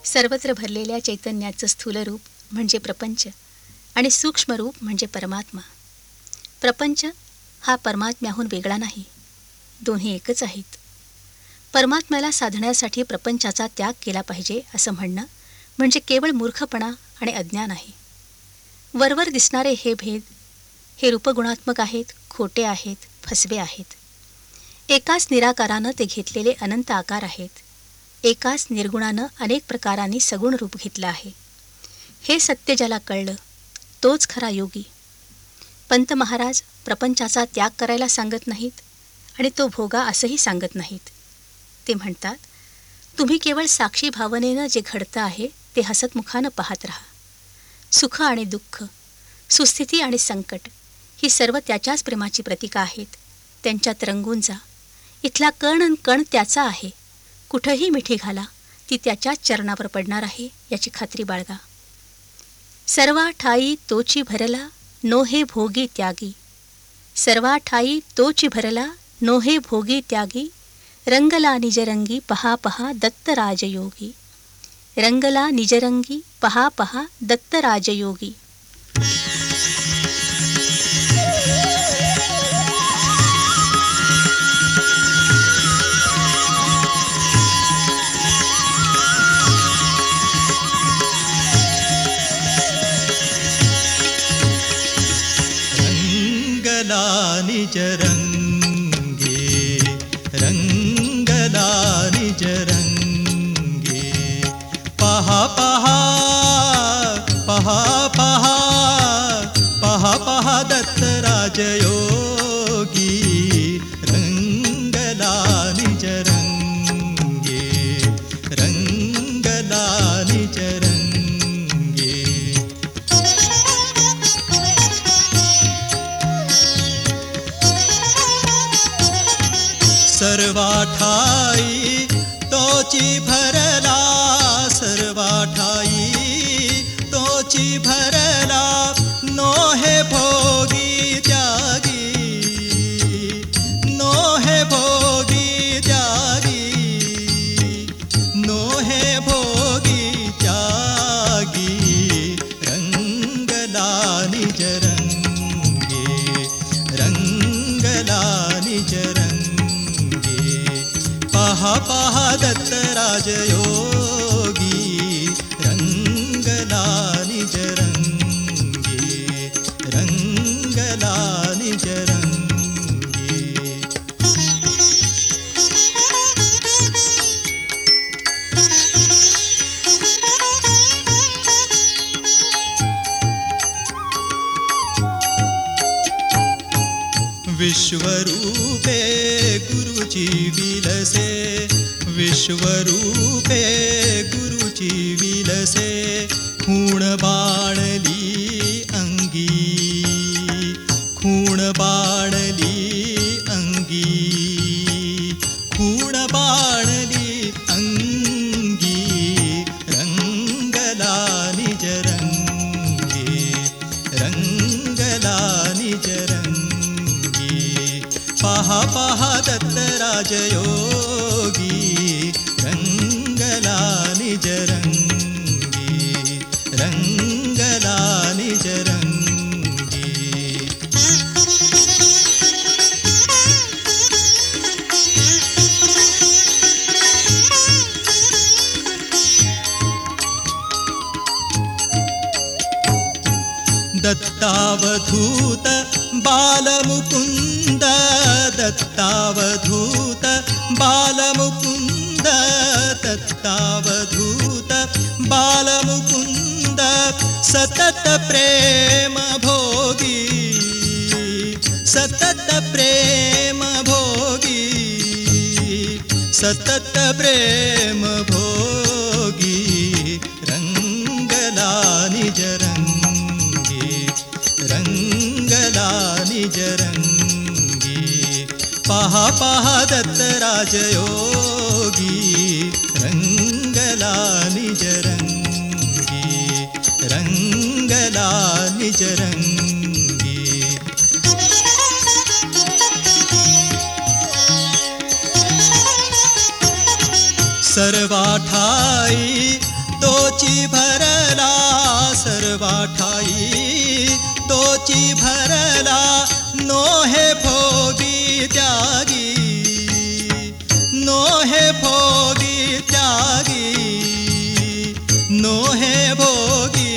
सर्वत्र भरलेल्या चैतन्याचं स्थूल रूप म्हणजे प्रपंच आणि सूक्ष्म रूप म्हणजे परमात्मा. प्रपंच हा परमात्म्याहून वेगळा नाही, दोन्ही एकच आहेत. परमात्म्याला साधण्यासाठी प्रपंचाचा त्याग केला पाहिजे असं म्हणणं म्हणजे केवळ मूर्खपणा आणि अज्ञान आहे. वरवर दिसणारे हे भेद हे रूपगुणात्मक आहेत, खोटे आहेत, फसवे आहेत. एकाच निराकारानं ते घेतलेले अनंत आकार आहेत. एकाच निर्गुणानं अनेक प्रकारांनी सगुण रूप घेतलं आहे. हे सत्य ज्याला कळलं तोच खरा योगी. पंत महाराज प्रपंचाचा त्याग करायला सांगत नाहीत आणि तो भोगा असंही सांगत नाहीत. ते म्हणतात, तुम्ही केवळ साक्षी भावनेनं जे घडतं आहे ते हसतमुखानं पाहत राहा. सुख आणि दुःख, सुस्थिती आणि संकट ही सर्व त्याच्याच प्रेमाची प्रतीकं आहेत. त्यांच्यात रंगून जा. इथला कण न कण त्याचा आहे. कुठंही मिठी घाला, ती त्याच्याच चरणावर पडणार आहे याची खात्री बाळगा. सर्वा ठाई तोची भरला, नो हे भोगी त्यागी. सर्वा ठाई तोची भरला, नो हे भोगी त्यागी. रंगला निजरंगी पहा पहा दत्त राजयोगी. रंगला निजरंगी पहा पहा दत्त राजयोगी. रंगला निजरंगी, रंगला निजरंगी. पहा पहा पहा पहा पहा पहा दत्त राजयोगी. रंगला निजरंगी, रंगला निजरंगी. सर्वा ठाई तोची भरला, सर्वा ठाई तोची भरला. नो हे भोगी त्यागी, नो हे भोगी त्यागी. नो हे भोगी त्यागी. रंगला निजरंगी, रंगला निजरंगी. पहा पहा दत्त राजयोगी. रंगला निजरंगी, रंगला निजरंगी. विश्वरूपे गुरुची विलसे, विश्वरूपे गुरुची विलसे. खूण बाणली अंगी, खूण बाणली अंगी. खूण बाणली अंगी. रंगला निजरंगी, रंगला निजरंगी. पहा पहा दत्त राजयोगी. रंगला निजरंगी, रंगला निजरंगी. दत्तावधूत बालमुकुंद, दत्तावधूत बालमुकुंद. दत्तावधूत बालमुकुंद. सतत प्रेम भोगी, सतत प्रेम भोगी. सतत प्रेम भोगी. रंगला निजरंगी, रंगला निजरंगी. पहा पहा दत्त राजयोगी. रंगला निजरंगी, रंगला निजरंगी. सर्वा ठाई तोची भरला सर्वा ठाई, तोची भरला नोहे भोगी त्यागी, नोहे भोगी त्यागी, नोहे भोगी